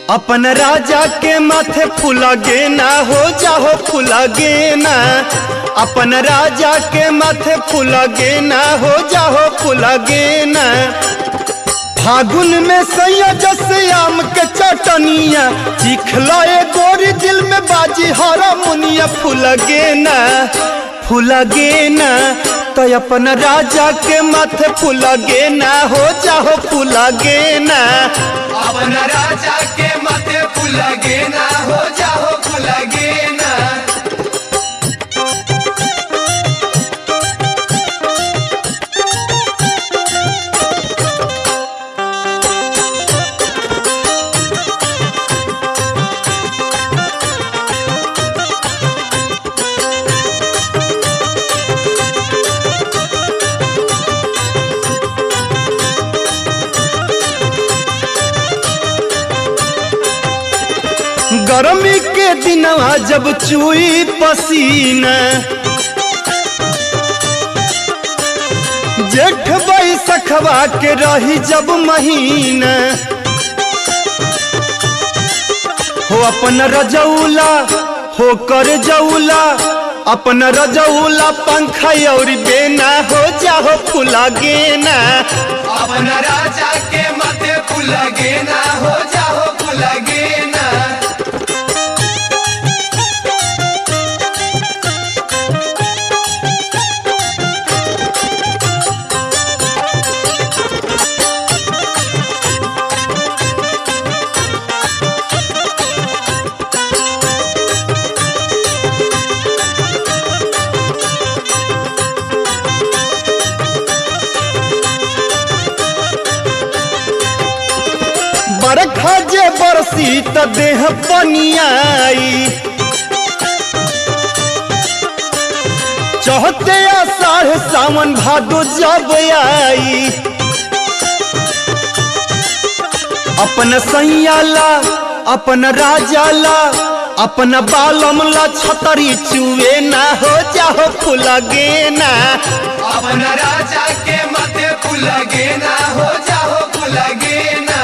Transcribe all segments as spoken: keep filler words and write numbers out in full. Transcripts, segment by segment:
अपन राजा के माथे फुलगे ना हो जाहो फुलगे ना। अपन राजा के माथे फुलगे ना हो जाहो फुलगे ना। फागुन में सैया जैसे आम के चटनिया चिखलाए गोरी दिल में बाजी हरा मुनिया फुलगे ना फुलगे ना। तो अपन राजा के माथे फुलगे ना हो जाहो फुलगे ना। अपन राजा के माथे फुलगे ना हो जाहो फुलगे ना। गर्मी के दिनवा जब चुई पसीना जेठ बैसखवा के रही जब महीना हो अपन रजौला हो कर जौला अपन रजौला पंखा और बेना हो जाहो फुलगे ना। अपन राजा के माथे फुलगे ना हो जाहो फुलगे ना। बरखा जे बरसी त देह पनियाई चौहते आषाढ़ सावन भादो जब आई। अपन सैयाला अपन राजाला अपन बालमला छतरी चुए ना हो जाहो फुलगे ना। अपन राजा के माथे फुलगे ना हो जाहो फुलगे ना।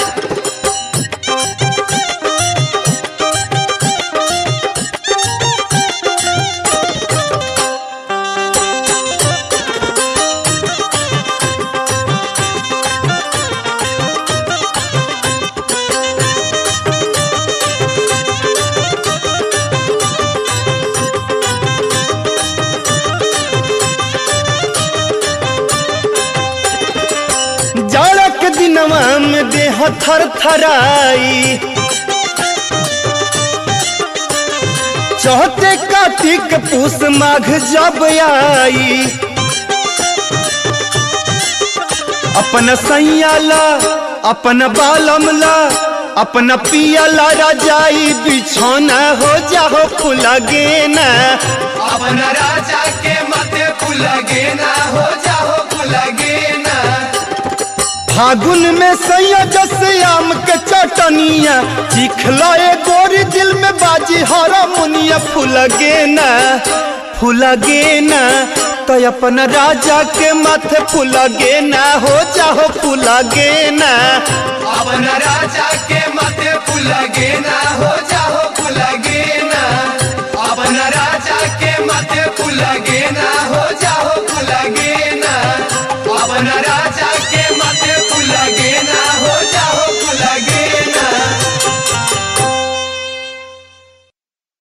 दिनवा में देह थर थराई चौथे कार्तिक पूस माघ जब आई। अपन सैयाला अपन बालमला अपन पियाला रजाई बिछौना हो जाहो फुलगे ना। अपन राजा के माथे फुलगे ना हो जाहो फुलगे ना। फागुन में सैया जैसे आम के चटनिया चिखलाए गोरी दिल में बाजी हरा मुनिया फुलगे ना फुलगे ना। तो अपन राजा के माथे फुलगे ना हो जाहो फुलगे ना। अपन राजा के